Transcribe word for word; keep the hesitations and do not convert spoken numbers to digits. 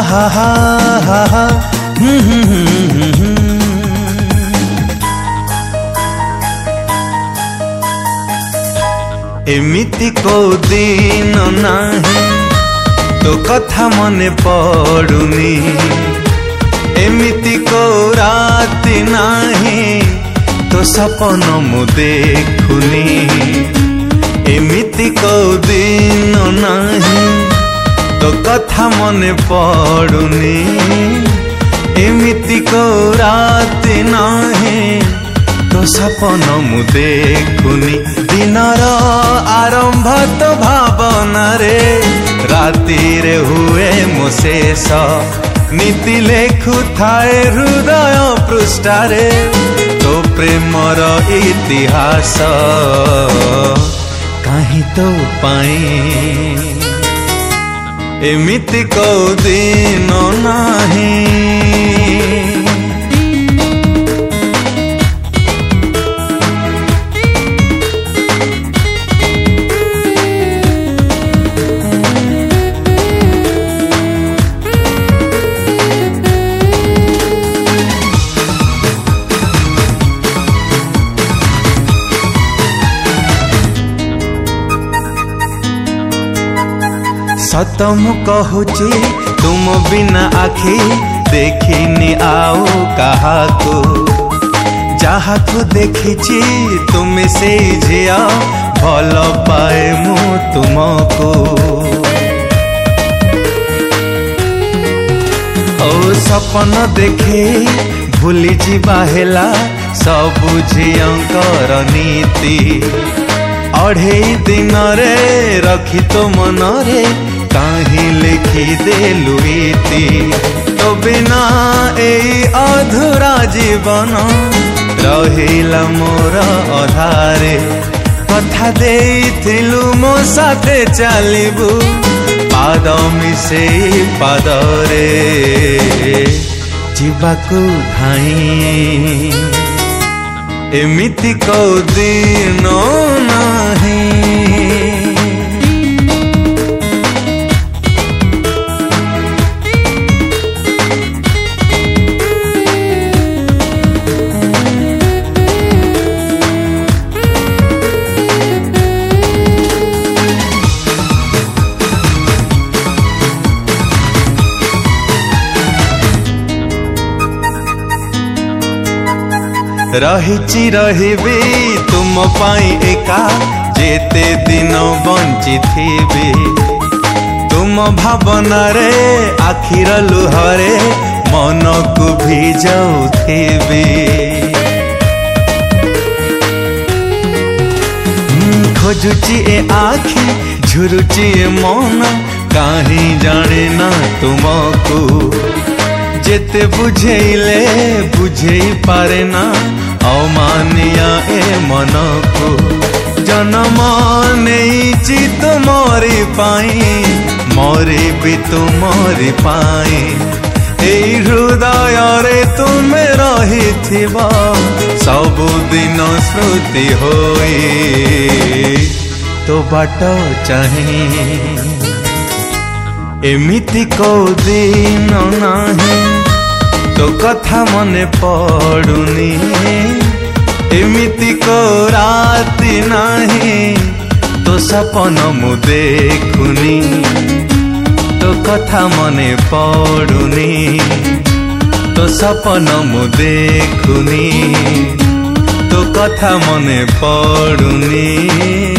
हा हा हा हा एमिति को दिन नाही तो कथा मने पड़ुनी, एमिति को राति नाही तो सपन मु देखुनी, एमिति को दिन नाही तो कथा मने पड़ुनी, एमिति को राति नाही तो सपन मु देखुनी। दिनर आरंभ तो भावना रे, राति रे हुए मो शेष, नीति लेखु थाए हृदय पृष्ठारे तो प्रेमर इतिहास काहे तो पाई एमिति को दिन नाही। सतम कहूची तुम बिना आखि देखिनी आओ काहाको, जहाको देखिची तुम से झिया भल पाए मु तुमको। ओ सपन देखे भूली जीवा हेला सबु झियंकर नीति, अढ़ेई दिन रे रखी तो मन रे काहे लिखी देलु इति। तो बिना एई अधूरा जीवन रहिला मोर अधारे, कथा देइथिलु मो साथे चलिबु पाद मिसे पादरे जीवाकु धाई एमिति को दिन नाही। रहिची रहिबी तुम पाई एका जेते दिन बंची थीबी, तुम भावना रे आखिर लुहरे मन को भी जाउथीबी। खोजुची ए आखि झुरुची ए मन काहे जाने ना तुमको, जेते बुझेइले बुझेई पारे ना अमानिया ए मन को। जन्म नेइची तुमरी पाई मरी भी तुमरी पाई, एई हृदय रे तुमे रहिथिबा सबुदिन स्मृति होई तो बाट चाहे एमिति को दिन नाही तो कथा मने पड़ुनी, एमिति को राति नाही तो सपन मु देखुनी। तो कथा मने पड़ुनी तो सपन मु देखुनी, तो कथा मने पड़ुनी।